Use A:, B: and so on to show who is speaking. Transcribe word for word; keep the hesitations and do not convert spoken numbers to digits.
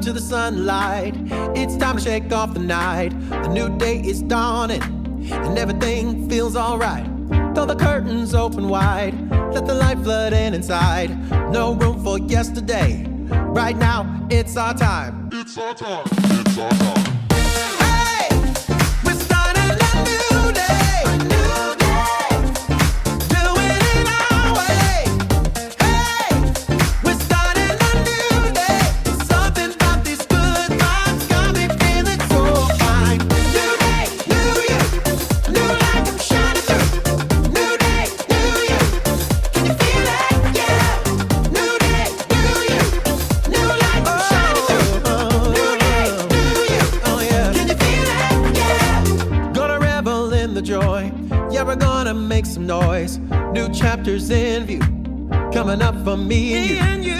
A: to the sunlight. It's time to shake off the night. The new day is dawning, and everything feels alright. Throw the curtains open wide, let the light flood in inside. No room for yesterday. Right now, it's our time.
B: It's our time. It's our time.
A: Make some noise, new chapters in view, coming up for me and you.